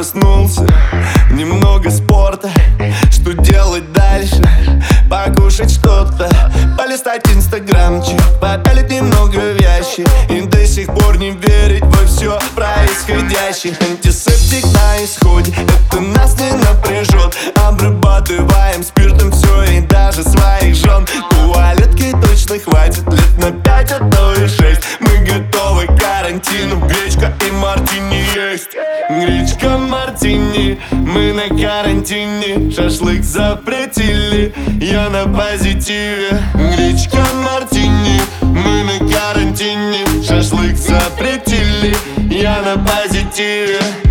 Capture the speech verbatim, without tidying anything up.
проснулся, немного спорта. Что делать дальше? Покушать что-то, полистать инстаграмчик, попялить немного вещи и до сих пор не верить во все происходящее. Антисептик на исходе, это нас не напряжет. Обрабатываем спиртом все и даже своих жен. Туалетки точно хватит лет на пять, а то и шесть. Мы готовы к карантину, гречка и мартини есть. Гречка, мартини, мы на карантине. Шашлык запретили, я на позитиве. Гречка, мартини, мы на карантине. Шашлык запретили, я на позитиве.